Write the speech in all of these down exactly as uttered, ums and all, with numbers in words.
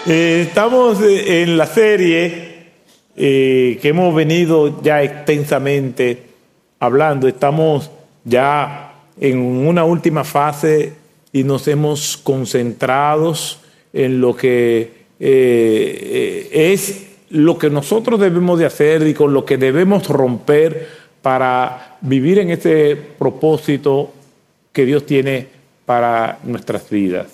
Eh, estamos en la serie eh, que hemos venido ya extensamente hablando. Estamos ya en una última fase y nos hemos concentrado en lo que eh, es lo que nosotros debemos de hacer y con lo que debemos romper para vivir en ese propósito que Dios tiene para nuestras vidas.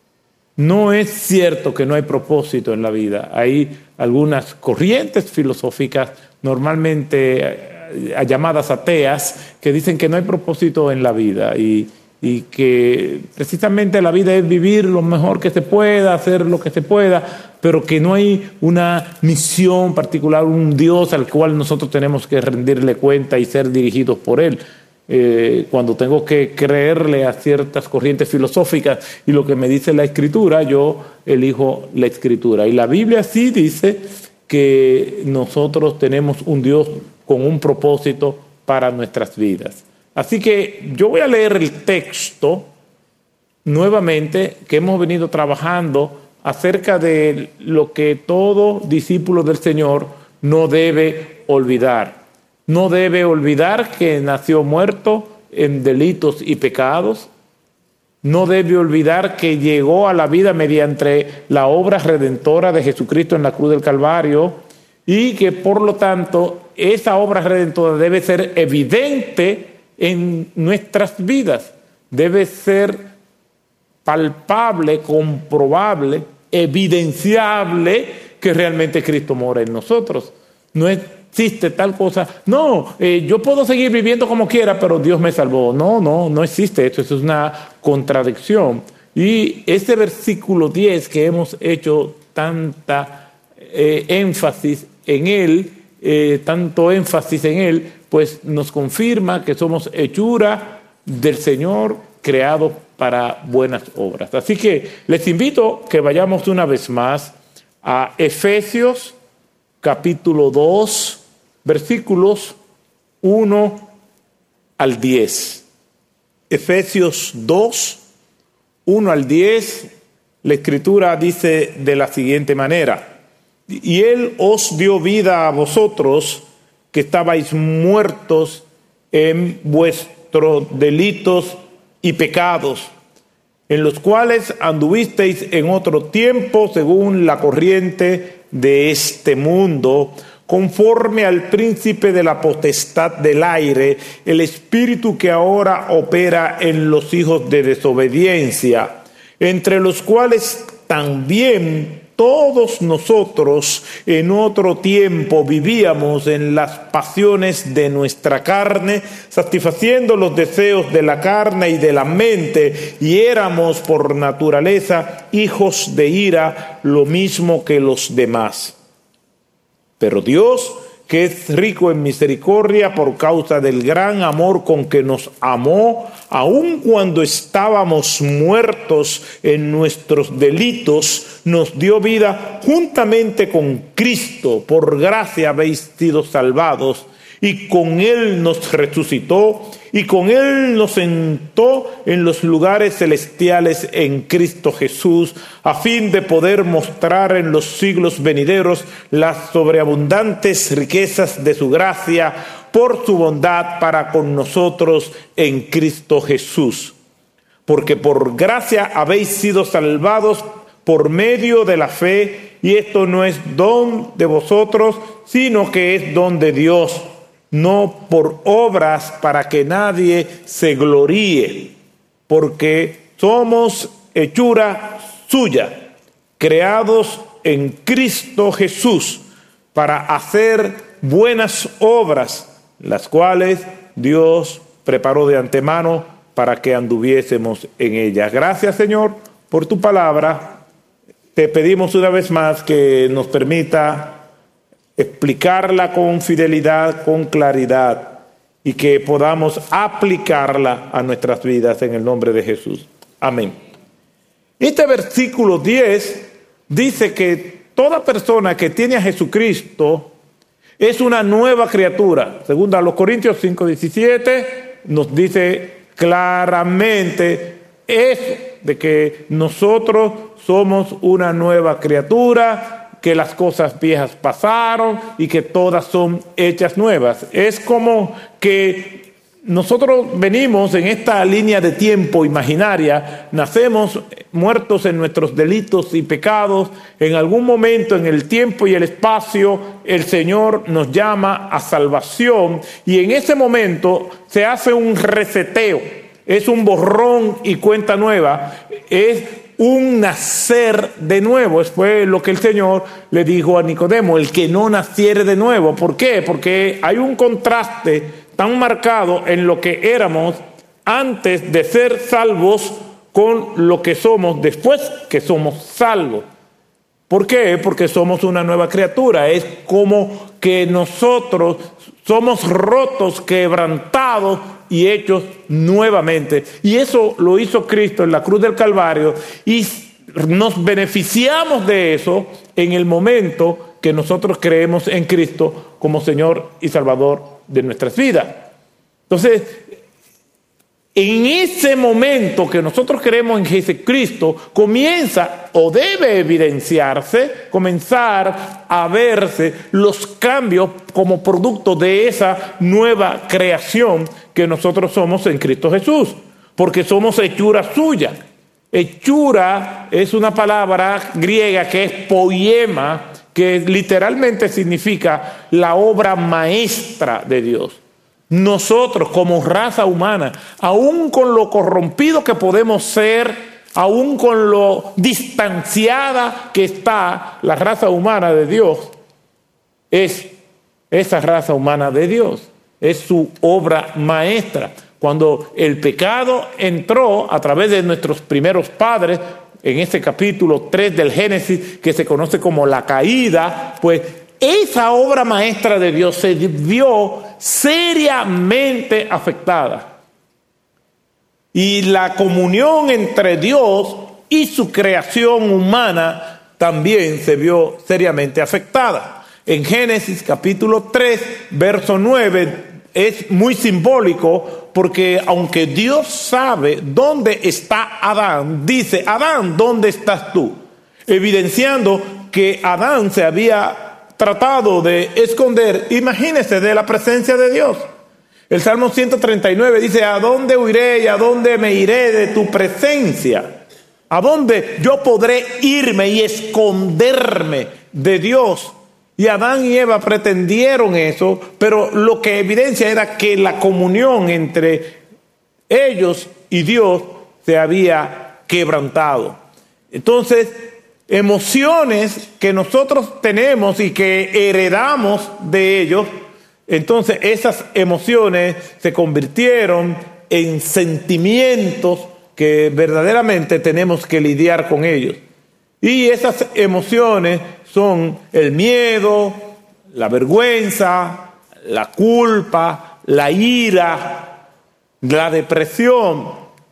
No es cierto que no hay propósito en la vida. Hay algunas corrientes filosóficas, normalmente eh, llamadas ateas, que dicen que no hay propósito en la vida y, y que precisamente la vida es vivir lo mejor que se pueda, hacer lo que se pueda, pero que no hay una misión particular, un Dios al cual nosotros tenemos que rendirle cuenta y ser dirigidos por Él. Eh, cuando tengo que creerle a ciertas corrientes filosóficas y lo que me dice la Escritura, yo elijo la Escritura. Y la Biblia sí dice que nosotros tenemos un Dios con un propósito para nuestras vidas. Así que yo voy a leer el texto nuevamente que hemos venido trabajando acerca de lo que todo discípulo del Señor no debe olvidar. No debe olvidar que nació muerto en delitos y pecados. No debe olvidar que llegó a la vida mediante la obra redentora de Jesucristo en la cruz del Calvario y que por lo tanto esa obra redentora debe ser evidente en nuestras vidas. Debe ser palpable, comprobable, evidenciable que realmente Cristo mora en nosotros. No es existe tal cosa. No, eh, yo puedo seguir viviendo como quiera, pero Dios me salvó. No, no, no existe esto. Eso es una contradicción. Y este versículo diez que hemos hecho tanta eh, énfasis en él, eh, tanto énfasis en él, pues nos confirma que somos hechura del Señor, creados para buenas obras. Así que les invito que vayamos una vez más a Efesios capítulo dos, versículos uno al diez. Efesios dos, uno al diez, la Escritura dice de la siguiente manera: y Él os dio vida a vosotros, que estabais muertos en vuestros delitos y pecados, en los cuales anduvisteis en otro tiempo según la corriente de este mundo, conforme al príncipe de la potestad del aire, el espíritu que ahora opera en los hijos de desobediencia, entre los cuales también todos nosotros en otro tiempo vivíamos en las pasiones de nuestra carne, satisfaciendo los deseos de la carne y de la mente, y éramos por naturaleza hijos de ira, lo mismo que los demás. Pero Dios, que es rico en misericordia por causa del gran amor con que nos amó, aun cuando estábamos muertos en nuestros delitos, nos dio vida juntamente con Cristo. Por gracia habéis sido salvados, y con Él nos resucitó, y con Él nos sentó en los lugares celestiales en Cristo Jesús, a fin de poder mostrar en los siglos venideros las sobreabundantes riquezas de su gracia por su bondad para con nosotros en Cristo Jesús. Porque por gracia habéis sido salvados por medio de la fe, y esto no es don de vosotros, sino que es don de Dios, no por obras para que nadie se gloríe, porque somos hechura suya, creados en Cristo Jesús para hacer buenas obras, las cuales Dios preparó de antemano para que anduviésemos en ellas. Gracias, Señor, por tu palabra. Te pedimos una vez más que nos permita explicarla con fidelidad, con claridad, y que podamos aplicarla a nuestras vidas en el nombre de Jesús. Amén. Este versículo diez dice que toda persona que tiene a Jesucristo es una nueva criatura. Según a los Corintios cinco diecisiete nos dice claramente, es de que nosotros somos una nueva criatura, que las cosas viejas pasaron y que todas son hechas nuevas. Es como que nosotros venimos en esta línea de tiempo imaginaria, nacemos muertos en nuestros delitos y pecados, en algún momento en el tiempo y el espacio el Señor nos llama a salvación y en ese momento se hace un reseteo, es un borrón y cuenta nueva, es un nacer de nuevo. Es fue lo que el Señor le dijo a Nicodemo, el que no naciere de nuevo. ¿Por qué? Porque hay un contraste tan marcado en lo que éramos antes de ser salvos con lo que somos después que somos salvos. ¿Por qué? Porque somos una nueva criatura. Es como que nosotros somos rotos, quebrantados y hechos nuevamente. Y eso lo hizo Cristo en la cruz del Calvario y nos beneficiamos de eso en el momento que nosotros creemos en Cristo como Señor y Salvador de nuestras vidas. Entonces, en ese momento que nosotros creemos en Jesucristo, comienza o debe evidenciarse, comenzar a verse los cambios como producto de esa nueva creación que nosotros somos en Cristo Jesús, porque somos hechura suya. Hechura es una palabra griega que es poema, que literalmente significa la obra maestra de Dios. Nosotros como raza humana, aún con lo corrompido que podemos ser, aún con lo distanciada que está la raza humana de Dios, es esa raza humana de Dios, es su obra maestra. Cuando el pecado entró a través de nuestros primeros padres, en este capítulo tres del Génesis, que se conoce como la caída, pues esa obra maestra de Dios se vio seriamente afectada. Y la comunión entre Dios y su creación humana también se vio seriamente afectada. En Génesis capítulo tres, verso nueve, es muy simbólico porque aunque Dios sabe dónde está Adán, dice, Adán, ¿dónde estás tú? Evidenciando que Adán se había tratado de esconder, imagínese, de la presencia de Dios. El Salmo ciento treinta y nueve dice, ¿a dónde huiré y a dónde me iré de tu presencia? ¿A dónde yo podré irme y esconderme de Dios? Y Adán y Eva pretendieron eso, pero lo que evidencia era que la comunión entre ellos y Dios se había quebrantado. Entonces, emociones que nosotros tenemos y que heredamos de ellos, entonces esas emociones se convirtieron en sentimientos que verdaderamente tenemos que lidiar con ellos. Y esas emociones son el miedo, la vergüenza, la culpa, la ira, la depresión.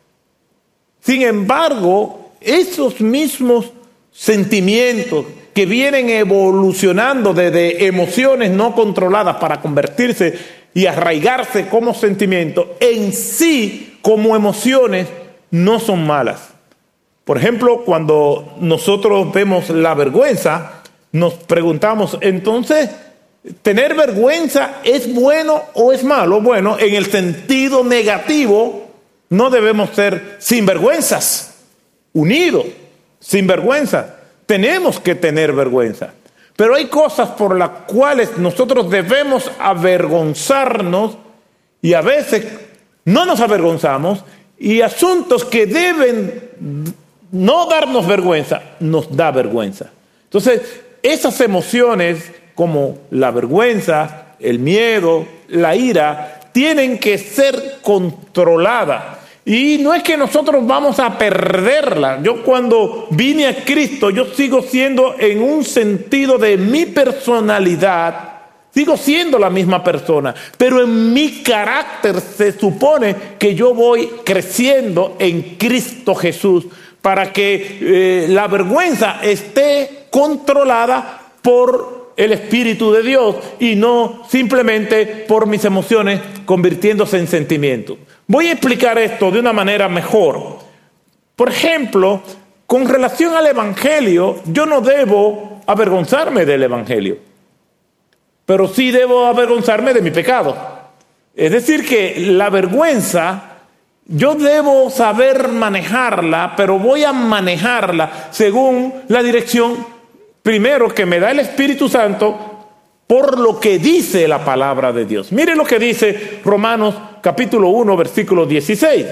Sin embargo, esos mismos sentimientos que vienen evolucionando desde emociones no controladas para convertirse y arraigarse como sentimientos, en sí, como emociones, no son malas. Por ejemplo, cuando nosotros vemos la vergüenza, nos preguntamos, entonces, ¿tener vergüenza es bueno o es malo? Bueno, en el sentido negativo, no debemos ser sinvergüenzas, unidos, sinvergüenzas. Tenemos que tener vergüenza. Pero hay cosas por las cuales nosotros debemos avergonzarnos y a veces no nos avergonzamos, y asuntos que deben no darnos vergüenza, nos da vergüenza. Entonces, esas emociones como la vergüenza, el miedo, la ira, tienen que ser controladas. Y no es que nosotros vamos a perderla. Yo cuando vine a Cristo, yo sigo siendo en un sentido de mi personalidad, sigo siendo la misma persona, pero en mi carácter se supone que yo voy creciendo en Cristo Jesús para que eh, la vergüenza esté controlada por el Espíritu de Dios y no simplemente por mis emociones convirtiéndose en sentimientos. Voy a explicar esto de una manera mejor. Por ejemplo, con relación al Evangelio, yo no debo avergonzarme del Evangelio, pero sí debo avergonzarme de mi pecado. Es decir, que la vergüenza, yo debo saber manejarla, pero voy a manejarla según la dirección, primero, que me da el Espíritu Santo, por lo que dice la palabra de Dios. Mire lo que dice Romanos capítulo uno, versículo dieciséis.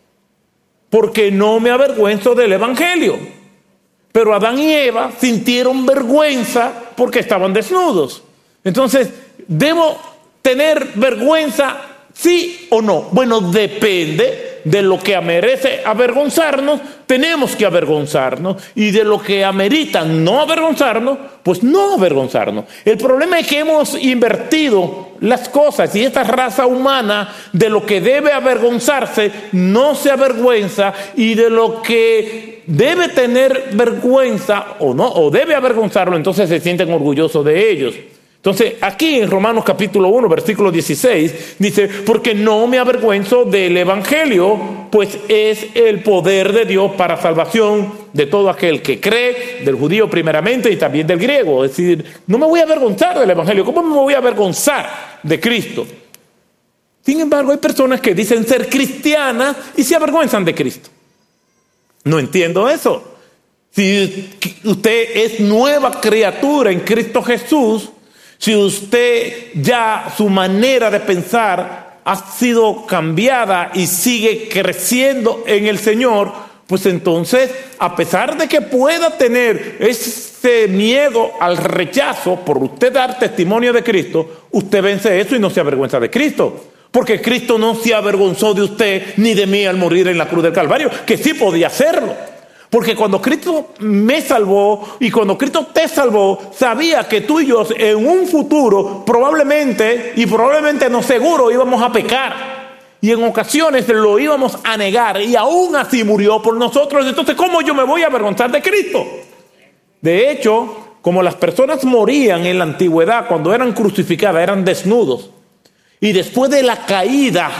Porque no me avergüenzo del Evangelio. Pero Adán y Eva sintieron vergüenza porque estaban desnudos. Entonces, ¿debo tener vergüenza, sí o no? Bueno, depende de lo que merece avergonzarnos, tenemos que avergonzarnos, y de lo que amerita no avergonzarnos, pues no avergonzarnos. El problema es que hemos invertido las cosas, y esta raza humana de lo que debe avergonzarse no se avergüenza, y de lo que debe tener vergüenza o no, o debe avergonzarlo, entonces se sienten orgullosos de ellos. Entonces, aquí en Romanos capítulo uno, versículo dieciséis, dice, porque no me avergüenzo del Evangelio, pues es el poder de Dios para salvación de todo aquel que cree, del judío primeramente y también del griego. Es decir, no me voy a avergonzar del Evangelio. ¿Cómo me voy a avergonzar de Cristo? Sin embargo, hay personas que dicen ser cristianas y se avergüenzan de Cristo. No entiendo eso. Si usted es nueva criatura en Cristo Jesús, si usted ya su manera de pensar ha sido cambiada y sigue creciendo en el Señor, pues entonces, a pesar de que pueda tener ese miedo al rechazo por usted dar testimonio de Cristo, usted vence eso y no se avergüenza de Cristo. Porque Cristo no se avergonzó de usted ni de mí al morir en la cruz del Calvario, que sí podía hacerlo. Porque cuando Cristo me salvó y cuando Cristo te salvó, sabía que tú y yo en un futuro probablemente, y probablemente no seguro, íbamos a pecar. Y en ocasiones lo íbamos a negar, y aún así murió por nosotros. Entonces, ¿cómo yo me voy a avergonzar de Cristo? De hecho, como las personas morían en la antigüedad cuando eran crucificadas, eran desnudos. Y después de la caída,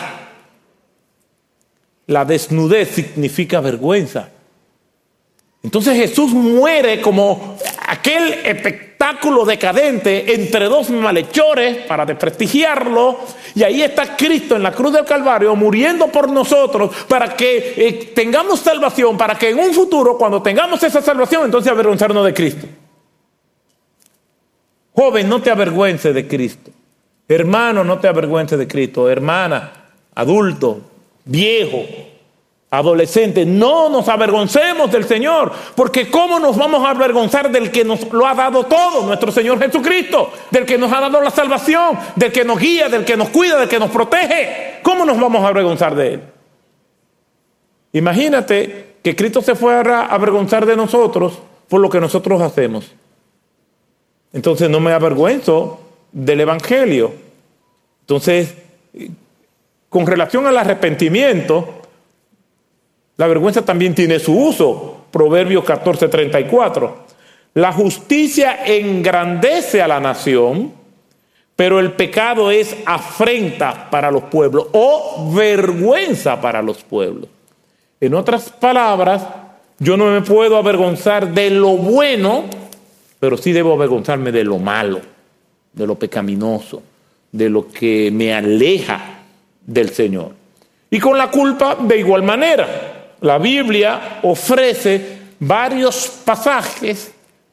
la desnudez significa vergüenza. Entonces Jesús muere como aquel espectáculo decadente entre dos malhechores para desprestigiarlo, y ahí está Cristo en la cruz del Calvario muriendo por nosotros para que eh, tengamos salvación, para que en un futuro, cuando tengamos esa salvación, entonces avergonzarnos de Cristo. Joven, no te avergüences de Cristo. Hermano, no te avergüences de Cristo. Hermana, adulto, viejo, adolescente, no nos avergoncemos del Señor, porque ¿cómo nos vamos a avergonzar del que nos lo ha dado todo, nuestro Señor Jesucristo, del que nos ha dado la salvación, del que nos guía, del que nos cuida, del que nos protege? ¿Cómo nos vamos a avergonzar de Él? Imagínate que Cristo se fuera a avergonzar de nosotros por lo que nosotros hacemos. Entonces no me avergüenzo del Evangelio. Entonces, con relación al arrepentimiento, la vergüenza también tiene su uso. Proverbios catorce, treinta y cuatro. La justicia engrandece a la nación, pero el pecado es afrenta para los pueblos o vergüenza para los pueblos. En otras palabras, yo no me puedo avergonzar de lo bueno, pero sí debo avergonzarme de lo malo, de lo pecaminoso, de lo que me aleja del Señor. Y con la culpa de igual manera. La Biblia ofrece varios pasajes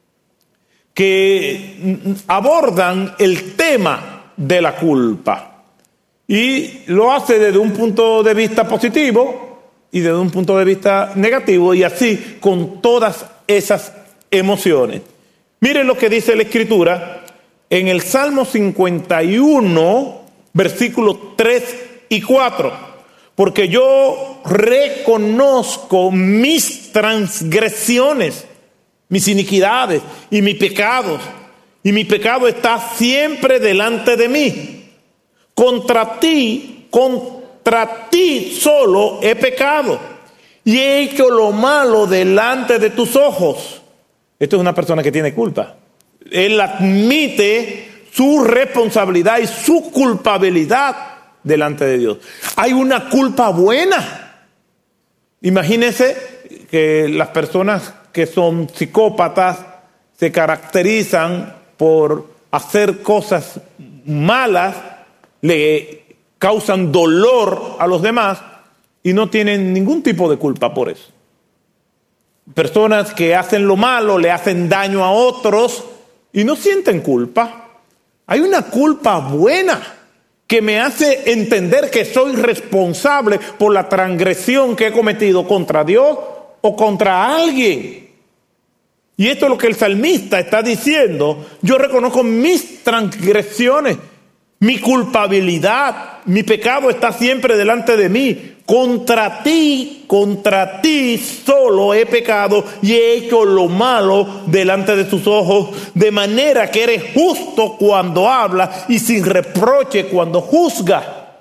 que abordan el tema de la culpa. Y lo hace desde un punto de vista positivo y desde un punto de vista negativo, y así con todas esas emociones. Miren lo que dice la Escritura en el Salmo cincuenta y uno, versículos tres y cuatro. Porque yo reconozco mis transgresiones, mis iniquidades y mis pecados, y mi pecado está siempre delante de mí. Contra ti, contra ti solo he pecado, y he hecho lo malo delante de tus ojos. Esto es una persona que tiene culpa. Él admite su responsabilidad y su culpabilidad delante de Dios. Hay una culpa buena. Imagínense que las personas que son psicópatas se caracterizan por hacer cosas malas, le causan dolor a los demás y no tienen ningún tipo de culpa por eso. Personas que hacen lo malo, le hacen daño a otros y no sienten culpa. Hay una culpa buena que me hace entender que soy responsable por la transgresión que he cometido contra Dios o contra alguien. Y esto es lo que el salmista está diciendo. Yo reconozco mis transgresiones, mi culpabilidad, mi pecado está siempre delante de mí. Contra ti, contra ti solo he pecado y he hecho lo malo delante de tus ojos, de manera que eres justo cuando hablas y sin reproche cuando juzgas.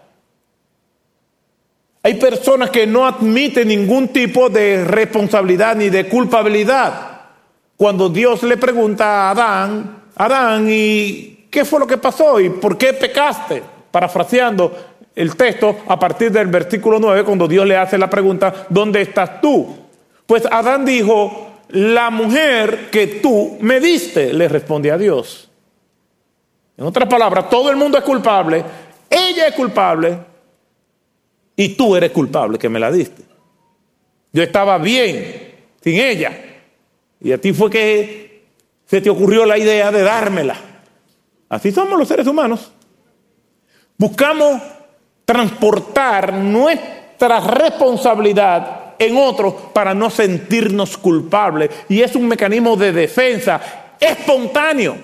Hay personas que no admiten ningún tipo de responsabilidad ni de culpabilidad. Cuando Dios le pregunta a Adán, Adán, ¿y qué fue lo que pasó? ¿Y por qué pecaste? Parafraseando el texto a partir del versículo nueve, cuando Dios le hace la pregunta, ¿dónde estás tú? Pues Adán dijo, la mujer que tú me diste, le responde a Dios. En otras palabras, todo el mundo es culpable, ella es culpable y tú eres culpable que me la diste. Yo estaba bien sin ella y a ti fue que se te ocurrió la idea de dármela. Así somos los seres humanos. Buscamos transportar nuestra responsabilidad en otros para no sentirnos culpables. Y es un mecanismo de defensa espontáneo.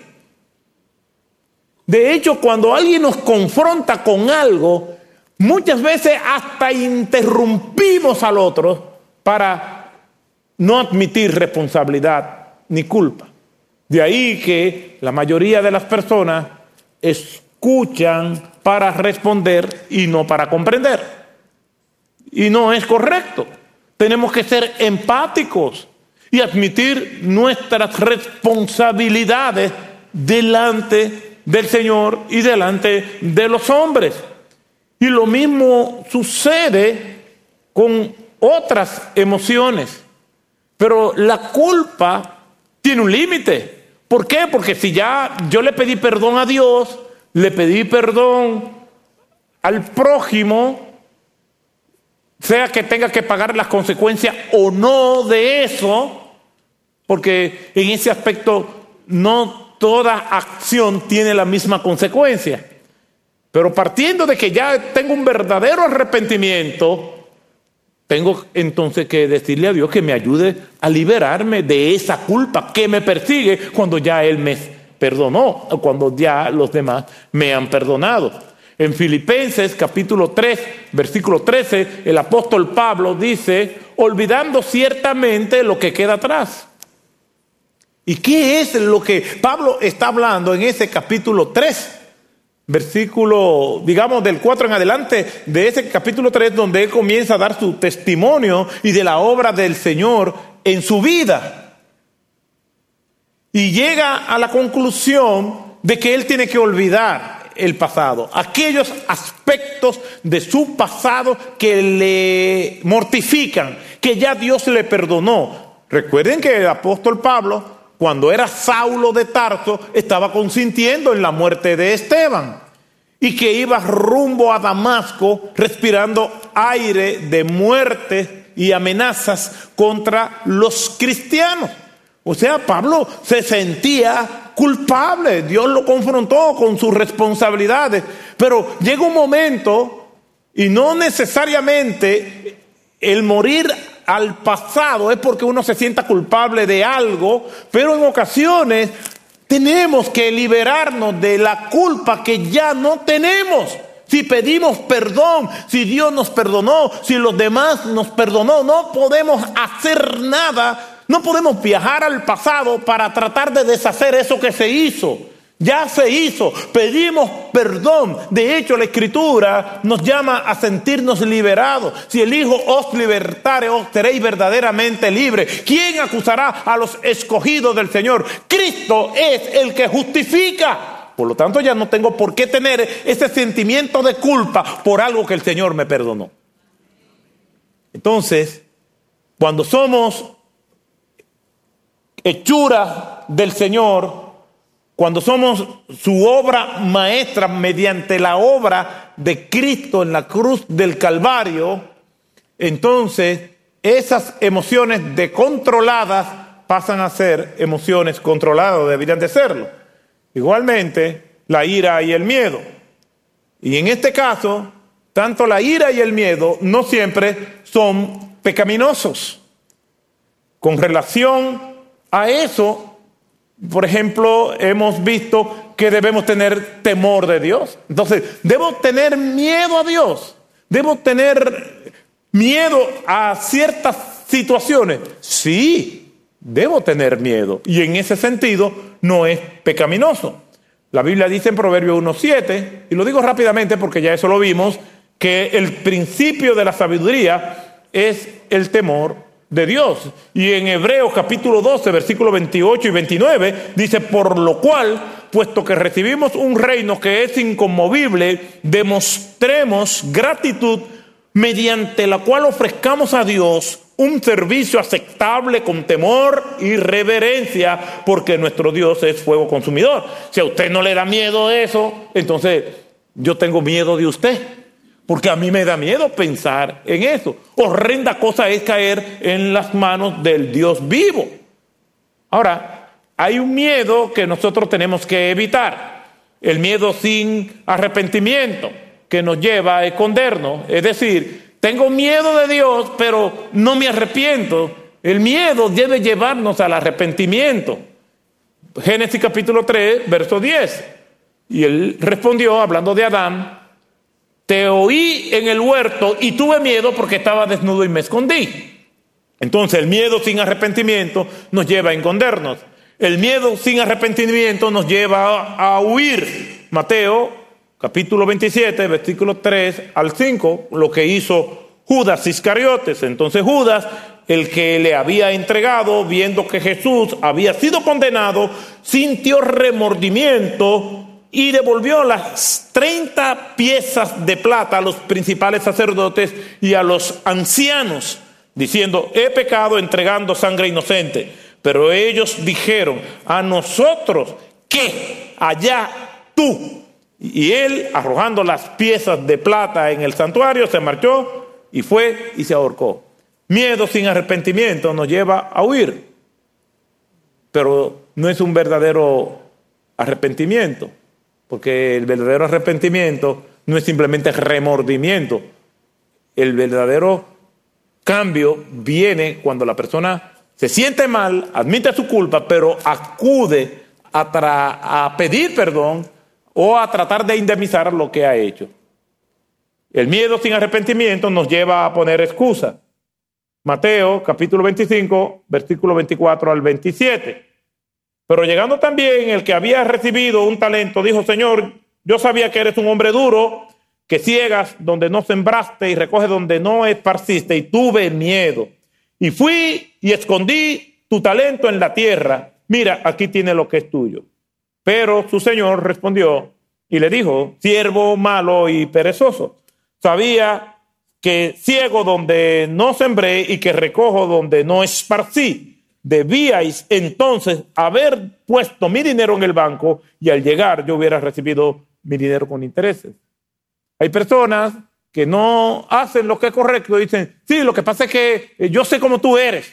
De hecho, cuando alguien nos confronta con algo, muchas veces hasta interrumpimos al otro para no admitir responsabilidad ni culpa. De ahí que la mayoría de las personas escuchan para responder y no para comprender. Y no es correcto. Tenemos que ser empáticos y admitir nuestras responsabilidades delante del Señor y delante de los hombres. Y lo mismo sucede con otras emociones. Pero la culpa tiene un límite. ¿Por qué? Porque si ya yo le pedí perdón a Dios, le pedí perdón al prójimo, sea que tenga que pagar las consecuencias o no de eso, porque en ese aspecto no toda acción tiene la misma consecuencia. Pero partiendo de que ya tengo un verdadero arrepentimiento, tengo entonces que decirle a Dios que me ayude a liberarme de esa culpa que me persigue cuando ya Él me perdonó, o cuando ya los demás me han perdonado. En Filipenses capítulo tres, versículo trece, el apóstol Pablo dice, olvidando ciertamente lo que queda atrás. ¿Y qué es lo que Pablo está hablando en ese capítulo tres? Versículo, digamos, del cuatro en adelante de ese capítulo tres, donde él comienza a dar su testimonio y de la obra del Señor en su vida. Y llega a la conclusión de que él tiene que olvidar el pasado, aquellos aspectos de su pasado que le mortifican, que ya Dios le perdonó. Recuerden que el apóstol Pablo, cuando era Saulo de Tarso, estaba consintiendo en la muerte de Esteban y que iba rumbo a Damasco respirando aire de muerte y amenazas contra los cristianos. O sea, Pablo se sentía culpable. Dios lo confrontó con sus responsabilidades. Pero llega un momento, y no necesariamente el morir al pasado es porque uno se sienta culpable de algo, pero en ocasiones tenemos que liberarnos de la culpa que ya no tenemos. Si pedimos perdón, si Dios nos perdonó, si los demás nos perdonó, no podemos hacer nada. No podemos viajar al pasado para tratar de deshacer eso que se hizo. Ya se hizo. Pedimos perdón. De hecho, la Escritura nos llama a sentirnos liberados. Si el Hijo os libertare, os seréis verdaderamente libres. ¿Quién acusará a los escogidos del Señor? Cristo es el que justifica. Por lo tanto, ya no tengo por qué tener ese sentimiento de culpa por algo que el Señor me perdonó. Entonces, Cuando somos hechura del Señor, cuando somos su obra maestra mediante la obra de Cristo en la cruz del Calvario, entonces esas emociones descontroladas pasan a ser emociones controladas, deberían de serlo. Igualmente, la ira y el miedo. Y en este caso, tanto la ira y el miedo no siempre son pecaminosos. Con relación a eso, por ejemplo, hemos visto que debemos tener temor de Dios. Entonces, ¿debo tener miedo a Dios? ¿Debo tener miedo a ciertas situaciones? Sí, debo tener miedo. Y en ese sentido, no es pecaminoso. La Biblia dice en Proverbios uno siete, y lo digo rápidamente porque ya eso lo vimos, que el principio de la sabiduría es el temor de Dios. Y en Hebreos capítulo doce, versículos veintiocho y veintinueve, dice, por lo cual, puesto que recibimos un reino que es inconmovible, demostremos gratitud mediante la cual ofrezcamos a Dios un servicio aceptable con temor y reverencia, porque nuestro Dios es fuego consumidor. Si a usted no le da miedo eso, entonces yo tengo miedo de usted, porque a mí me da miedo pensar en eso. Horrenda cosa es caer en las manos del Dios vivo. Ahora, hay un miedo que nosotros tenemos que evitar, el miedo sin arrepentimiento, que nos lleva a escondernos. Es decir, tengo miedo de Dios, pero no me arrepiento. El miedo debe llevarnos al arrepentimiento. Génesis capítulo tres, verso diez. Y él respondió, hablando de Adán, te oí en el huerto y tuve miedo porque estaba desnudo y me escondí. Entonces el miedo sin arrepentimiento nos lleva a escondernos. El miedo sin arrepentimiento nos lleva a, a huir. Mateo capítulo veintisiete, versículos tres al cinco, lo que hizo Judas Iscariotes. Entonces Judas, el que le había entregado, viendo que Jesús había sido condenado, sintió remordimiento y devolvió las treinta piezas de plata a los principales sacerdotes y a los ancianos, diciendo, he pecado entregando sangre inocente. Pero ellos dijeron, a nosotros, ¿qué? Allá tú. Y él, arrojando las piezas de plata en el santuario, se marchó y fue y se ahorcó. Miedo sin arrepentimiento nos lleva a huir, pero no es un verdadero arrepentimiento, porque el verdadero arrepentimiento no es simplemente remordimiento. El verdadero cambio viene cuando la persona se siente mal, admite su culpa, pero acude a, tra- a pedir perdón o a tratar de indemnizar lo que ha hecho. El miedo sin arrepentimiento nos lleva a poner excusas. Mateo capítulo veinticinco, versículo veinticuatro al veintisiete. Pero llegando también el que había recibido un talento, dijo, Señor, yo sabía que eres un hombre duro, que ciegas donde no sembraste y recoges donde no esparciste, y tuve miedo. Y fui y escondí tu talento en la tierra. Mira, aquí tiene lo que es tuyo. Pero su señor respondió y le dijo, siervo malo y perezoso, sabía que ciego donde no sembré y que recojo donde no esparcí. Debíais entonces haber puesto mi dinero en el banco y al llegar yo hubiera recibido mi dinero con intereses. Hay personas que no hacen lo que es correcto y dicen, sí, lo que pasa es que yo sé cómo tú eres.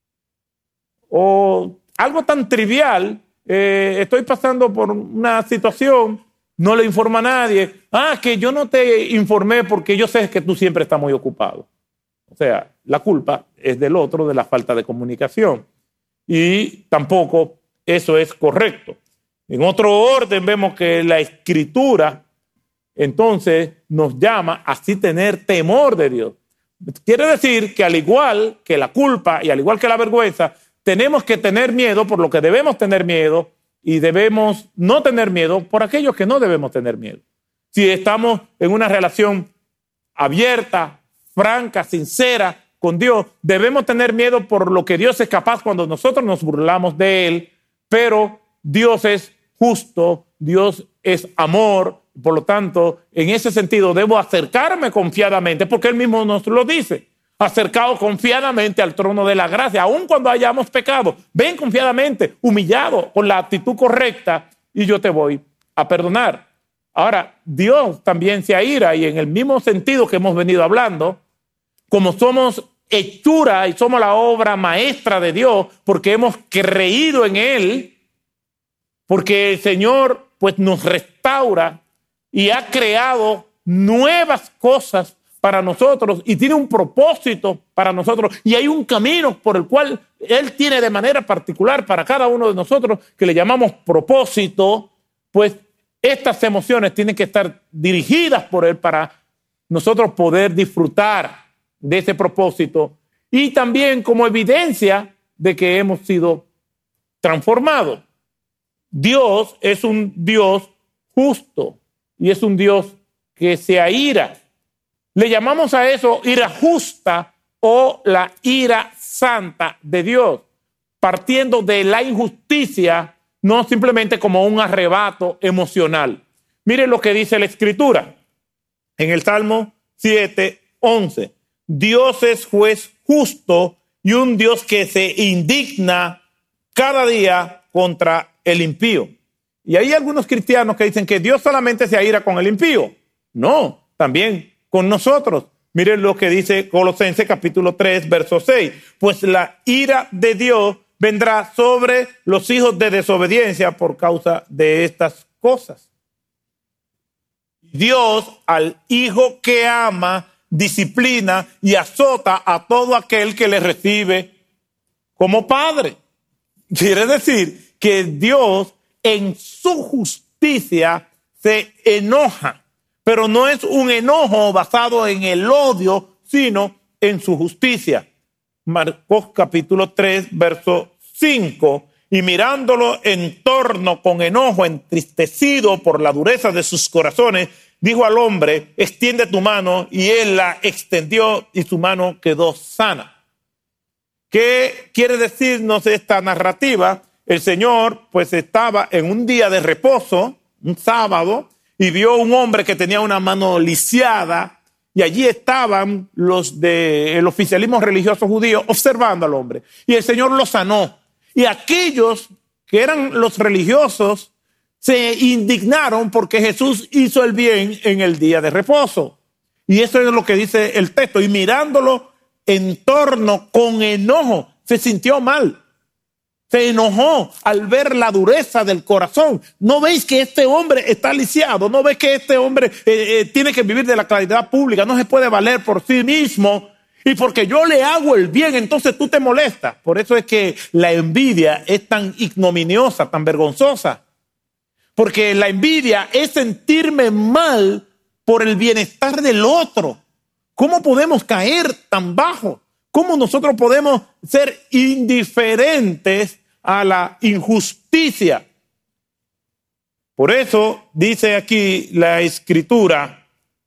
O algo tan trivial. Eh, estoy pasando por una situación, no le informa a nadie. Ah, que yo no te informé porque yo sé que tú siempre estás muy ocupado. O sea, la culpa es del otro, de la falta de comunicación. Y tampoco eso es correcto. En otro orden vemos que la Escritura entonces nos llama a así tener temor de Dios. Quiere decir que al igual que la culpa y al igual que la vergüenza, tenemos que tener miedo por lo que debemos tener miedo y debemos no tener miedo por aquellos que no debemos tener miedo. Si estamos en una relación abierta, franca, sincera con Dios, debemos tener miedo por lo que Dios es capaz cuando nosotros nos burlamos de Él, pero Dios es justo, Dios es amor, por lo tanto, en ese sentido debo acercarme confiadamente porque Él mismo nos lo dice. acercaos confiadamente al trono de la gracia, aun cuando hayamos pecado. Ven confiadamente, humillado, con la actitud correcta, y yo te voy a perdonar. Ahora, Dios también se aira, y en el mismo sentido que hemos venido hablando, como somos hechura y somos la obra maestra de Dios, porque hemos creído en Él, porque el Señor pues nos restaura y ha creado nuevas cosas para nosotros y tiene un propósito para nosotros, y hay un camino por el cual Él tiene de manera particular para cada uno de nosotros, que le llamamos propósito. Pues estas emociones tienen que estar dirigidas por Él para nosotros poder disfrutar de ese propósito, y también como evidencia de que hemos sido transformados. Dios es un Dios justo y es un Dios que se aira. Le llamamos a eso ira justa o la ira santa de Dios, partiendo de la injusticia, no simplemente como un arrebato emocional. Miren lo que dice la Escritura en el Salmo siete, once. Dios es juez justo y un Dios que se indigna cada día contra el impío. Y hay algunos cristianos que dicen que Dios solamente se aira con el impío. No, también con nosotros. Miren lo que dice Colosenses capítulo tres, verso seis. Pues la ira de Dios vendrá sobre los hijos de desobediencia por causa de estas cosas. Dios al hijo que ama disciplina y azota a todo aquel que le recibe como padre. Quiere decir que Dios en su justicia se enoja, pero no es un enojo basado en el odio, sino en su justicia. Marcos capítulo tres, verso cinco. Y mirándolo en torno con enojo, entristecido por la dureza de sus corazones, dijo al hombre, extiende tu mano, y él la extendió y su mano quedó sana. ¿Qué quiere decirnos esta narrativa? El Señor pues estaba en un día de reposo, un sábado, y vio un hombre que tenía una mano lisiada, y allí estaban los del oficialismo religioso judío observando al hombre, y el Señor lo sanó. Y aquellos que eran los religiosos se indignaron porque Jesús hizo el bien en el día de reposo. Y eso es lo que dice el texto. Y mirándolo en torno con enojo, se sintió mal. Se enojó al ver la dureza del corazón. ¿No veis que este hombre está lisiado? ¿No veis que este hombre eh, eh, tiene que vivir de la caridad pública? No se puede valer por sí mismo. Y porque yo le hago el bien, entonces tú te molestas. Por eso es que la envidia es tan ignominiosa, tan vergonzosa. Porque la envidia es sentirme mal por el bienestar del otro. ¿Cómo podemos caer tan bajo? ¿Cómo nosotros podemos ser indiferentes a la injusticia? Por eso dice aquí la Escritura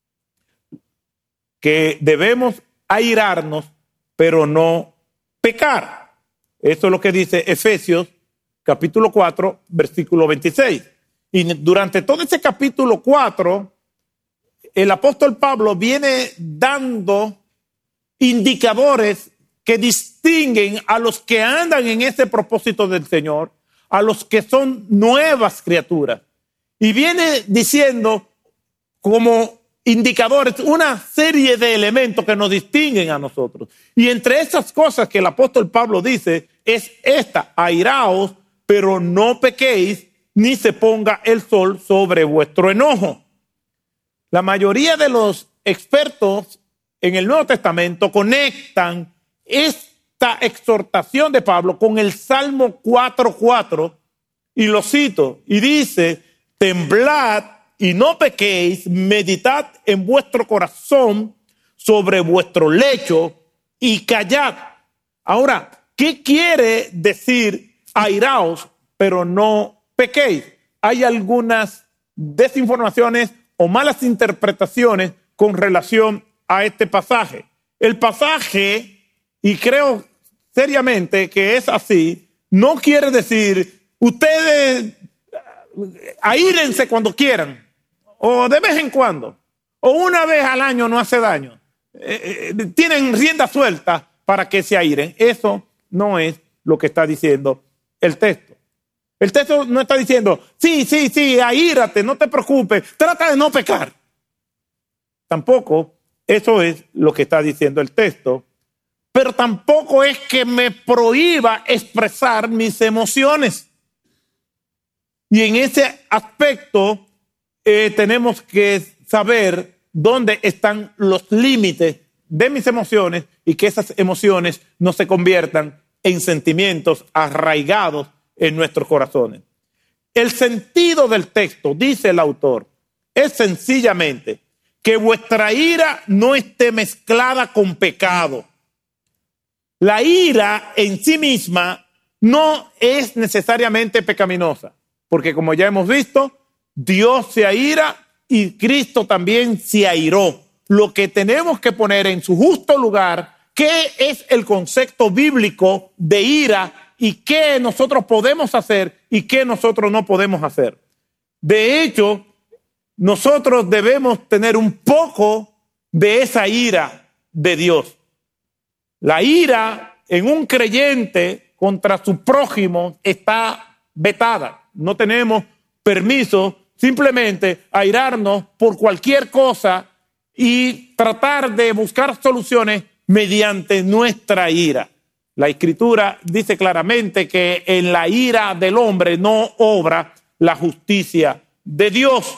que debemos airarnos, pero no pecar. Eso es lo que dice Efesios capítulo cuatro, versículo veintiséis. Y durante todo ese capítulo cuatro, el apóstol Pablo viene dando indicadores que distinguen a los que andan en ese propósito del Señor, a los que son nuevas criaturas. Y viene diciendo como indicadores una serie de elementos que nos distinguen a nosotros. Y entre esas cosas que el apóstol Pablo dice es esta: airaos, pero no pequéis, ni se ponga el sol sobre vuestro enojo. La mayoría de los expertos en el Nuevo Testamento conectan esta exhortación de Pablo con el Salmo cuatro cuatro, y lo cito, y dice: temblad y no pequéis, meditad en vuestro corazón sobre vuestro lecho y callad. Ahora, ¿qué quiere decir airaos, pero no pequéis? Hay algunas desinformaciones o malas interpretaciones con relación a este pasaje. El pasaje, y creo seriamente que es así, no quiere decir ustedes aírense cuando quieran, o de vez en cuando, o una vez al año no hace daño. eh, eh, tienen rienda suelta para que se airen. Eso no es lo que está diciendo el texto. El texto no está diciendo, sí, sí, sí, aírate, no te preocupes, trata de no pecar. Tampoco eso es lo que está diciendo el texto, pero tampoco es que me prohíba expresar mis emociones. Y en ese aspecto eh, tenemos que saber dónde están los límites de mis emociones y que esas emociones no se conviertan en sentimientos arraigados en nuestros corazones. El sentido del texto, dice el autor, es sencillamente que vuestra ira no esté mezclada con pecado. La ira en sí misma no es necesariamente pecaminosa, porque como ya hemos visto, Dios se aira y Cristo también se airó. Lo que tenemos que poner en su justo lugar, ¿qué es el concepto bíblico de ira y qué nosotros podemos hacer y qué nosotros no podemos hacer? De hecho, nosotros debemos tener un poco de esa ira de Dios. La ira en un creyente contra su prójimo está vetada. No tenemos permiso simplemente a airarnos por cualquier cosa y tratar de buscar soluciones mediante nuestra ira. La Escritura dice claramente que en la ira del hombre no obra la justicia de Dios.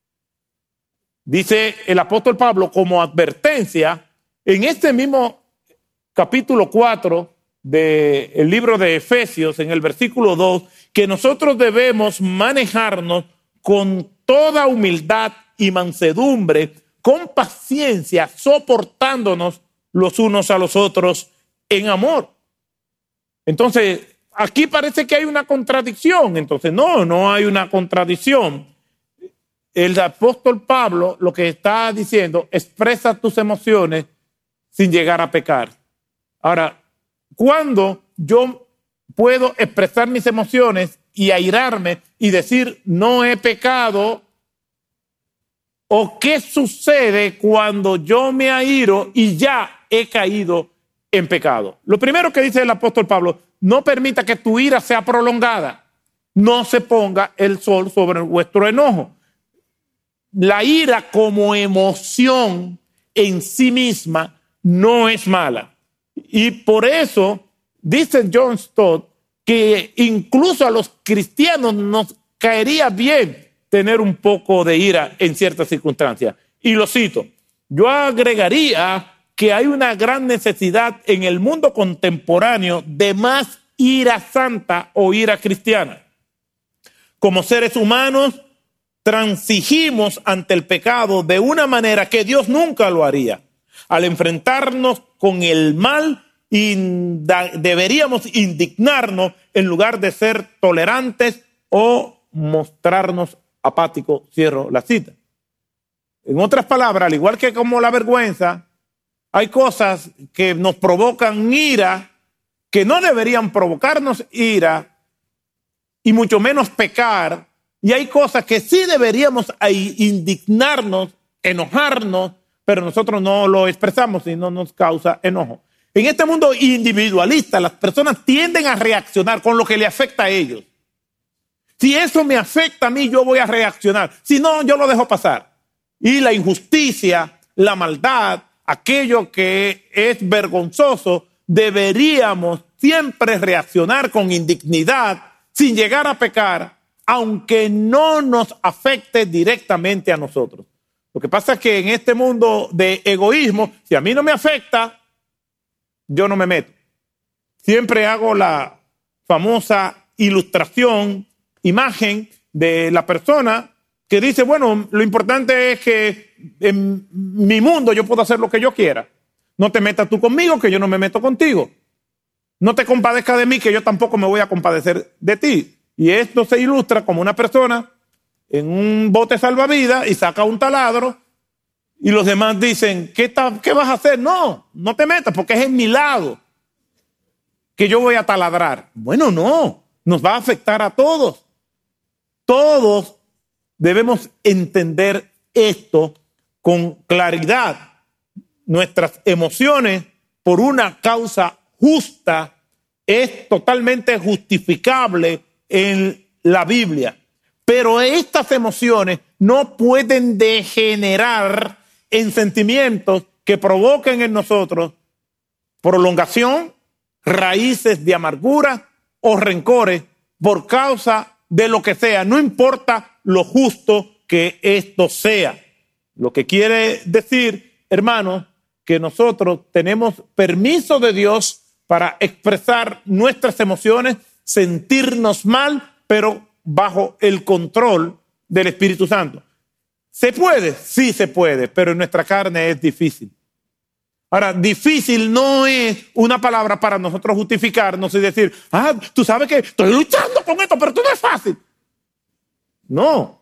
Dice el apóstol Pablo como advertencia en este mismo capítulo cuatro del libro de Efesios, en el versículo dos, que nosotros debemos manejarnos con toda humildad y mansedumbre, con paciencia, soportándonos los unos a los otros en amor. Entonces, aquí parece que hay una contradicción. Entonces, no, no hay una contradicción. El apóstol Pablo lo que está diciendo, expresa tus emociones sin llegar a pecar. Ahora, ¿cuándo yo puedo expresar mis emociones y airarme y decir no he pecado? ¿O qué sucede cuando yo me airo y ya he caído en pecado? Lo primero que dice el apóstol Pablo, no permita que tu ira sea prolongada. No se ponga el sol sobre vuestro enojo. La ira como emoción en sí misma no es mala. Y por eso dice John Stott que incluso a los cristianos nos caería bien tener un poco de ira en ciertas circunstancias. Y lo cito, yo agregaría que hay una gran necesidad en el mundo contemporáneo de más ira santa o ira cristiana. Como seres humanos, transigimos ante el pecado de una manera que Dios nunca lo haría. Al enfrentarnos con el mal, inda- deberíamos indignarnos en lugar de ser tolerantes o mostrarnos apáticos. Cierro la cita. En otras palabras, al igual que como la vergüenza, hay cosas que nos provocan ira, que no deberían provocarnos ira, y mucho menos pecar. Y hay cosas que sí deberíamos indignarnos, enojarnos, pero nosotros no lo expresamos y no nos causa enojo. En este mundo individualista, las personas tienden a reaccionar con lo que le afecta a ellos. Si eso me afecta a mí, yo voy a reaccionar. Si no, yo lo dejo pasar. Y la injusticia, la maldad, aquello que es vergonzoso, deberíamos siempre reaccionar con indignidad, sin llegar a pecar, aunque no nos afecte directamente a nosotros. Lo que pasa es que en este mundo de egoísmo, si a mí no me afecta, yo no me meto. Siempre hago la famosa ilustración, imagen de la persona que dice, bueno, lo importante es que en mi mundo yo puedo hacer lo que yo quiera. No te metas tú conmigo, que yo no me meto contigo. No te compadezcas de mí, que yo tampoco me voy a compadecer de ti. Y esto se ilustra como una persona en un bote salvavidas y saca un taladro y los demás dicen, ¿qué, ta- qué vas a hacer? No, no te metas porque es en mi lado que yo voy a taladrar. Bueno, no, nos va a afectar a todos. Todos debemos entender esto con claridad. nuestras emociones por una causa justa es totalmente justificable en la Biblia. Pero estas emociones no pueden degenerar en sentimientos que provoquen en nosotros prolongación, raíces de amargura o rencores por causa de lo que sea, no importa lo justo que esto sea. Lo que quiere decir, hermanos, que nosotros tenemos permiso de Dios para expresar nuestras emociones, sentirnos mal, pero bajo el control del Espíritu Santo. ¿Se puede? Sí se puede, pero en nuestra carne es difícil. Ahora, difícil no es una palabra para nosotros justificarnos y decir, ah, tú sabes que estoy luchando con esto, pero esto no es fácil. No.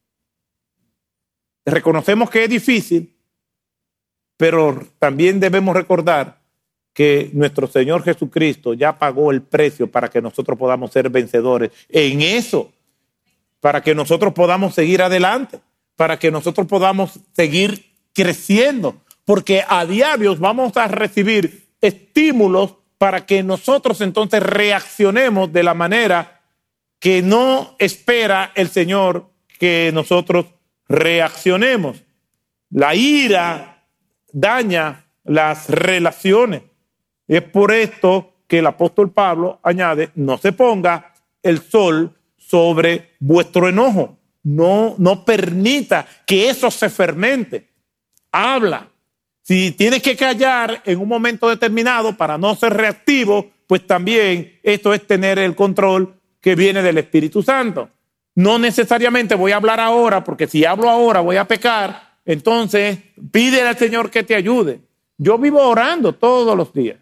Reconocemos que es difícil, pero también debemos recordar que nuestro Señor Jesucristo ya pagó el precio para que nosotros podamos ser vencedores en eso, para que nosotros podamos seguir adelante, para que nosotros podamos seguir creciendo, porque a diario vamos a recibir estímulos para que nosotros entonces reaccionemos de la manera que no espera el Señor que nosotros reaccionemos. La ira daña las relaciones. Es por esto que el apóstol Pablo añade, no se ponga el sol sobre vuestro enojo. No, no permita que eso se fermente. Habla. Si tienes que callar en un momento determinado para no ser reactivo, pues también esto es tener el control que viene del Espíritu Santo. No necesariamente voy a hablar ahora, porque si hablo ahora voy a pecar. Entonces pídele al Señor que te ayude. Yo vivo orando todos los días,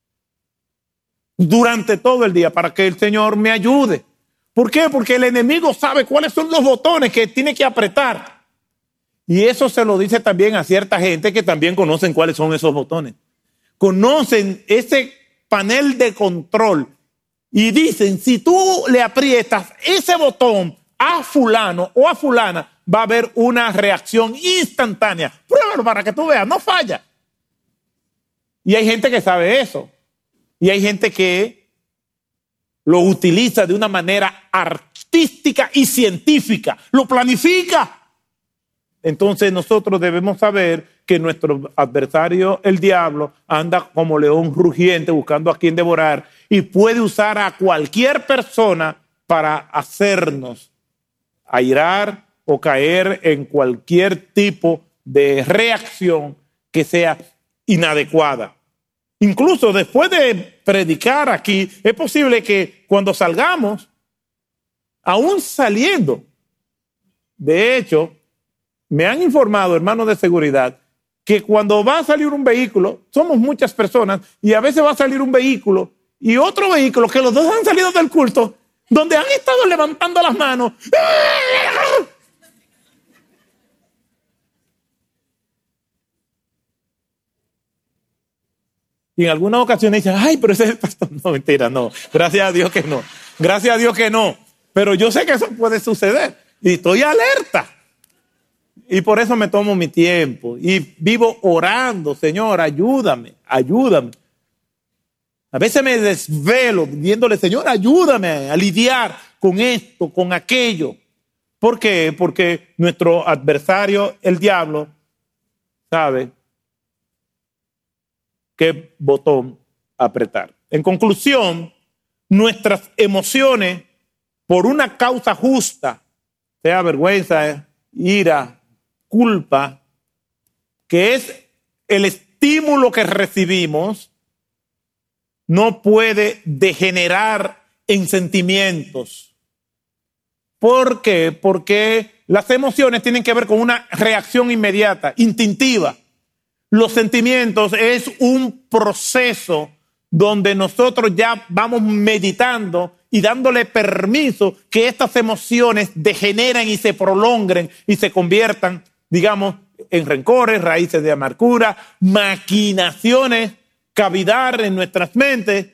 durante todo el día, para que el Señor me ayude. ¿Por qué? Porque el enemigo sabe cuáles son los botones que tiene que apretar. Y eso se lo dice también a cierta gente que también conocen cuáles son esos botones. Conocen ese panel de control y dicen, si tú le aprietas ese botón a fulano o a fulana, va a haber una reacción instantánea. Pruébalo para que tú veas, no falla. Y hay gente que sabe eso. Y hay gente que lo utiliza de una manera artística y científica. Lo planifica. Entonces nosotros debemos saber que nuestro adversario, el diablo, anda como león rugiente buscando a quien devorar y puede usar a cualquier persona para hacernos airar o caer en cualquier tipo de reacción que sea inadecuada. Incluso después de predicar aquí, es posible que cuando salgamos, aún saliendo, de hecho, me han informado, hermanos de seguridad, que cuando va a salir un vehículo, somos muchas personas, y a veces va a salir un vehículo y otro vehículo, que los dos han salido del culto, donde han estado levantando las manos. Y en algunas ocasiones dicen, ay, pero ese es el pastor. No, mentira, no. Gracias a Dios que no. Gracias a Dios que no. Pero yo sé que eso puede suceder. Y estoy alerta. Y por eso me tomo mi tiempo. Y vivo orando, Señor, ayúdame, ayúdame. A veces me desvelo pidiéndole, Señor, ayúdame a lidiar con esto, con aquello. ¿Por qué? Porque nuestro adversario, el diablo, sabe qué botón apretar. En conclusión, nuestras emociones, por una causa justa, sea vergüenza, ira, culpa, que es el estímulo que recibimos, no puede degenerar en sentimientos. ¿Por qué? Porque las emociones tienen que ver con una reacción inmediata, instintiva. Los sentimientos es un proceso donde nosotros ya vamos meditando y dándole permiso que estas emociones degeneren y se prolonguen y se conviertan, digamos, en rencores, raíces de amargura, maquinaciones, cavidad en nuestras mentes.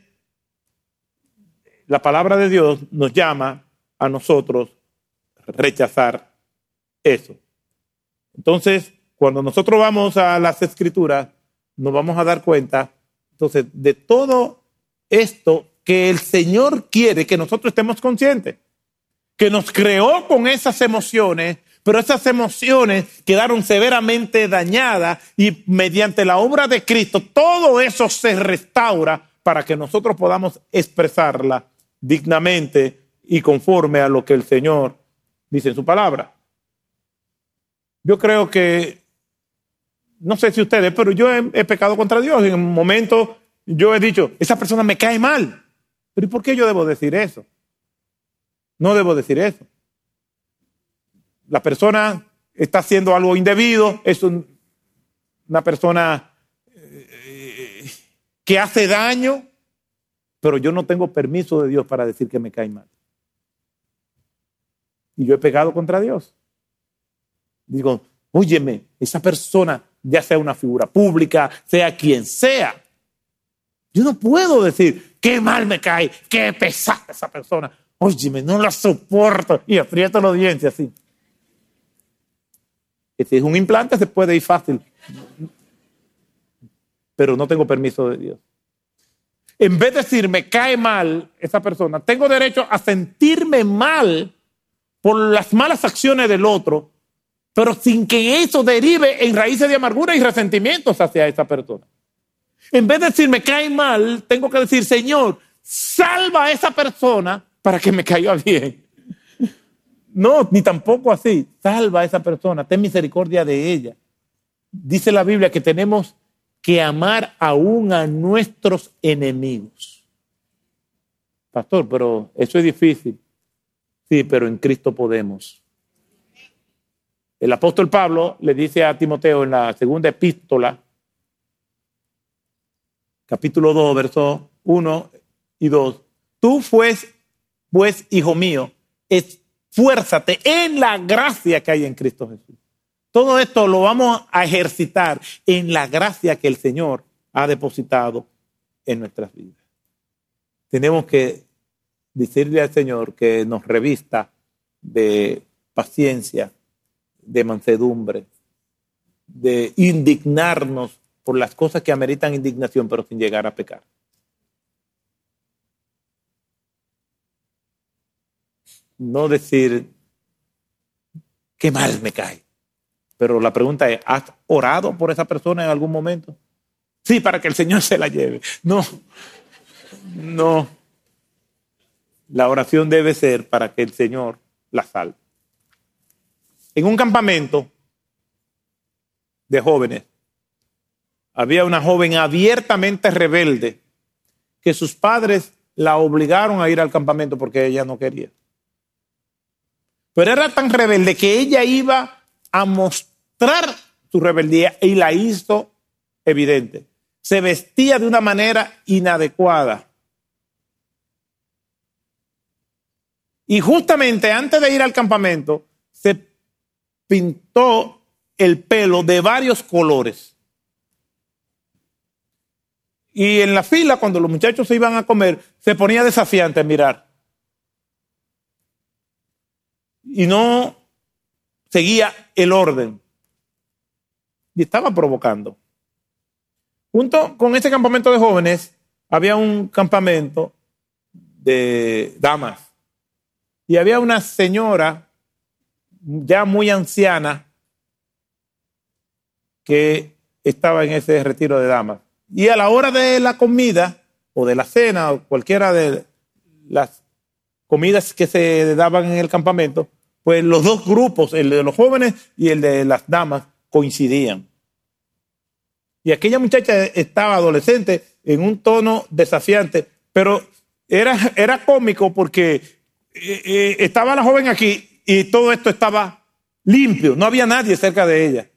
La palabra de Dios nos llama a nosotros rechazar eso. Entonces, cuando nosotros vamos a las Escrituras, nos vamos a dar cuenta, entonces, de todo esto que el Señor quiere que nosotros estemos conscientes, que nos creó con esas emociones, pero esas emociones quedaron severamente dañadas y mediante la obra de Cristo todo eso se restaura para que nosotros podamos expresarla dignamente y conforme a lo que el Señor dice en su palabra. Yo creo que, no sé si ustedes, pero yo he, he pecado contra Dios. En un momento yo he dicho, esa persona me cae mal. Pero ¿y por qué yo debo decir eso? No debo decir eso. La persona está haciendo algo indebido, es un, una persona eh, que hace daño, pero yo no tengo permiso de Dios para decir que me cae mal. Y yo he pecado contra Dios. Digo, óyeme, esa persona, ya sea una figura pública, sea quien sea, yo no puedo decir, qué mal me cae, qué pesada esa persona. Óyeme, no la soporto. Y aprieto los dientes así. Si es un implante, se puede ir fácil. Pero no tengo permiso de Dios. En vez de decir, me cae mal esa persona, tengo derecho a sentirme mal por las malas acciones del otro, pero sin que eso derive en raíces de amargura y resentimientos hacia esa persona. En vez de decir, me cae mal, tengo que decir, Señor, salva a esa persona para que me caiga bien. No, ni tampoco así. Salva a esa persona, ten misericordia de ella. Dice la Biblia que tenemos que amar aún a nuestros enemigos. Pastor, pero eso es difícil. Sí, pero en Cristo podemos. El apóstol Pablo le dice a Timoteo en la segunda epístola, capítulo dos, versos uno y dos. Tú pues, pues, hijo mío, esfuérzate en la gracia que hay en Cristo Jesús. Todo esto lo vamos a ejercitar en la gracia que el Señor ha depositado en nuestras vidas. Tenemos que decirle al Señor que nos revista de paciencia, de mansedumbre, de indignarnos por las cosas que ameritan indignación, pero sin llegar a pecar. No decir, qué mal me cae. Pero la pregunta es, ¿has orado por esa persona en algún momento? Sí, para que el Señor se la lleve. No, no. La oración debe ser para que el Señor la salve. En un campamento de jóvenes, había una joven abiertamente rebelde que sus padres la obligaron a ir al campamento porque ella no quería. Pero era tan rebelde que ella iba a mostrar su rebeldía y la hizo evidente. Se vestía de una manera inadecuada. Y justamente antes de ir al campamento, se pintó el pelo de varios colores. Y en la fila, cuando los muchachos se iban a comer, se ponía desafiante a mirar. Y no seguía el orden. Y estaba provocando. Junto con ese campamento de jóvenes, había un campamento de damas. Y había una señora ya muy anciana que estaba en ese retiro de damas. Y a la hora de la comida, o de la cena, o cualquiera de las comidas que se daban en el campamento, pues los dos grupos, el de los jóvenes y el de las damas, coincidían. Y aquella muchacha estaba adolescente en un tono desafiante, pero era, era cómico porque eh, eh, estaba la joven aquí y todo esto estaba limpio, no había nadie cerca de ella.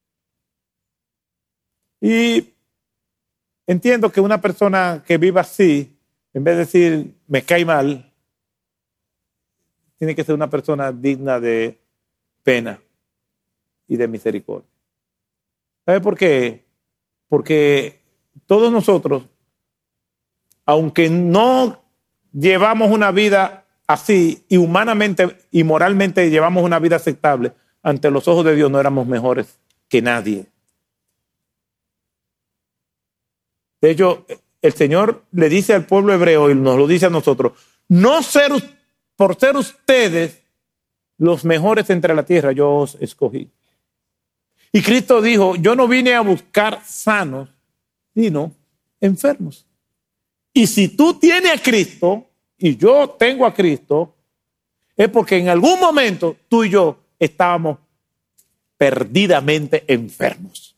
Y entiendo que una persona que viva así, en vez de decir me cae mal, tiene que ser una persona digna de pena y de misericordia. ¿Sabe por qué? Porque todos nosotros, aunque no llevamos una vida así, y humanamente y moralmente llevamos una vida aceptable, ante los ojos de Dios no éramos mejores que nadie. De hecho, el Señor le dice al pueblo hebreo y nos lo dice a nosotros, no ser, por ser ustedes los mejores entre la tierra, yo os escogí. Y Cristo dijo, yo no vine a buscar sanos, sino enfermos. Y si tú tienes a Cristo y yo tengo a Cristo, es porque en algún momento tú y yo estábamos perdidamente enfermos.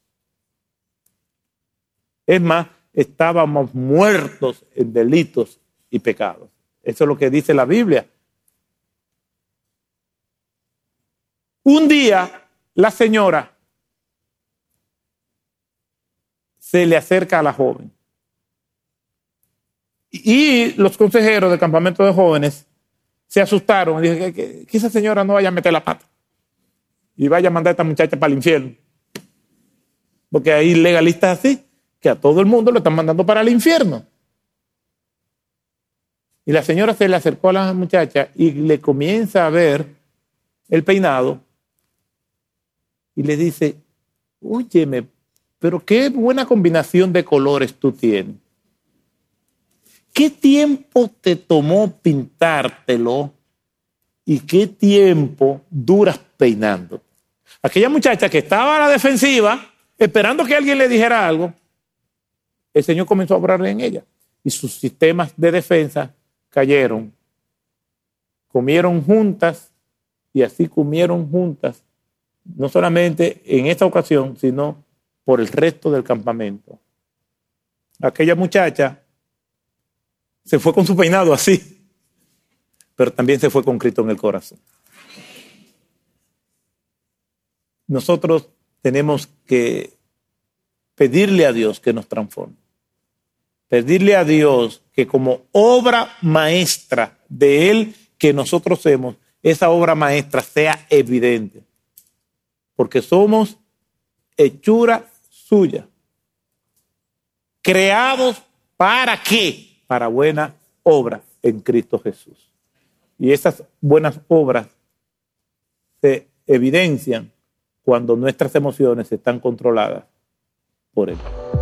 Es más, estábamos muertos en delitos y pecados. Eso es lo que dice la Biblia. Un día, la señora se le acerca a la joven. Y los consejeros del campamento de jóvenes se asustaron y dijeron que, que, que esa señora no vaya a meter la pata y vaya a mandar a esta muchacha para el infierno. Porque hay legalistas así, que a todo el mundo lo están mandando para el infierno. Y la señora se le acercó a la muchacha y le comienza a ver el peinado y le dice, óyeme, pero qué buena combinación de colores tú tienes. ¿Qué tiempo te tomó pintártelo y qué tiempo duras peinando? Aquella muchacha que estaba a la defensiva, esperando que alguien le dijera algo, el Señor comenzó a obrar en ella y sus sistemas de defensa cayeron. Comieron juntas y así comieron juntas, no solamente en esta ocasión, sino por el resto del campamento. Aquella muchacha se fue con su peinado así, pero también se fue con Cristo en el corazón. Nosotros tenemos que pedirle a Dios que nos transforme. Pedirle a Dios que como obra maestra de Él que nosotros hacemos, esa obra maestra sea evidente. Porque somos hechura suya. ¿Creados para qué? Para buenas obras en Cristo Jesús. Y esas buenas obras se evidencian cuando nuestras emociones están controladas por Él.